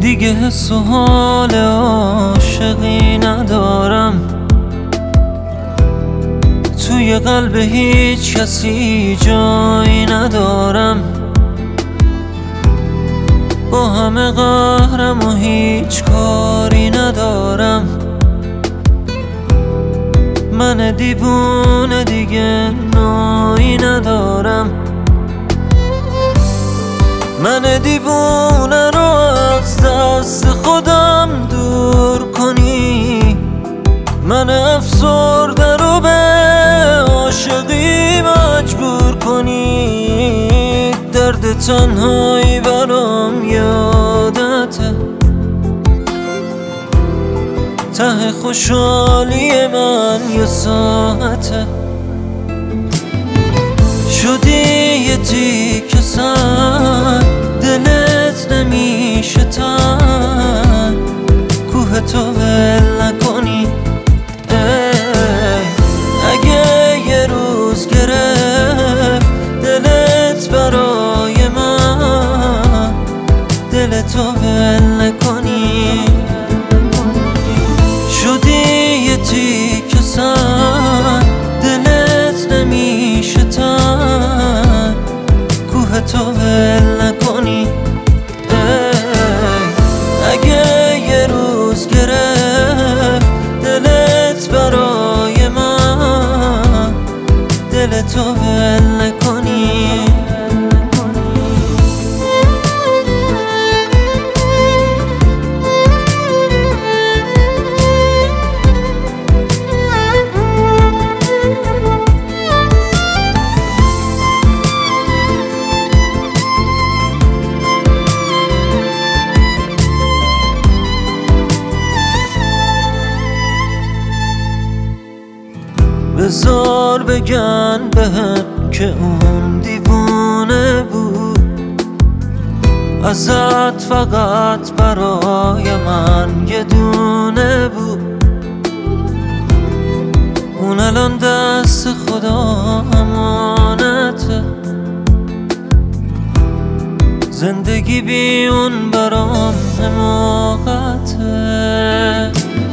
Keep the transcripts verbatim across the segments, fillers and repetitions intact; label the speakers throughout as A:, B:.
A: دیگه حس و حال عاشقی ندارم، توی قلب هیچ کسی جایی ندارم. با همه قهرم و هیچ کاری ندارم. من دیوونه دیگه نایی ندارم. من دیوونه رو از دست خودم دور کنی، من افسرده رو به عاشقی مجبور کنی. درد تنهایی برام یادته، ته خوشحالی من یه ساعته. شدی یه تیکه سنگ، دلت نمیشه تنگ، کوه تو ول نکنی. اگه یه روز گرفت دلت برای من، دلتو ول نکنی. شدی یه تیکه سنگ، دلت نمیشه تنگ، کوه تو ول نکنی. اگه یه روز گرفت دلت برای من، دلتو ول نکنی. بذار بگن بهم که اون دیوونه بود، ازت فقط برای من یه دونه بود. اون الان دست خدا امانته، زندگی بی اون برام حماقته.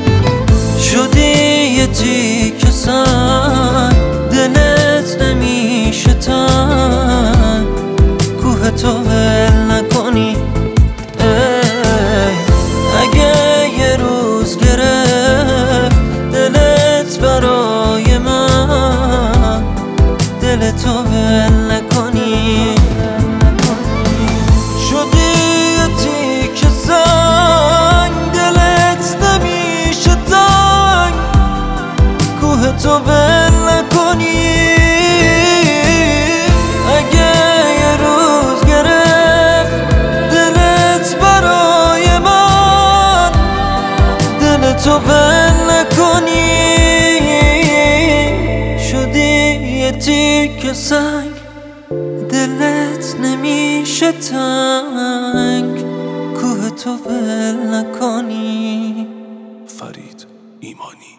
A: شدی یه تیکه سنگ، دلت نمیشه تنگ، کوه تو ول نکنی. اگه یه روز گرفت دلت برای من، دلتو ول نکنی. شدی یه تیکه سنگ، دلت نمیشه تنگ، کوه تو ول نکنی. اگه یه روز گرفت دلت برای من، دلتو ول نکنی. شدی یه تیکه سنگ، دلت نمیشه تنگ، کوه تو ول نکنی.
B: فرید ایمانی.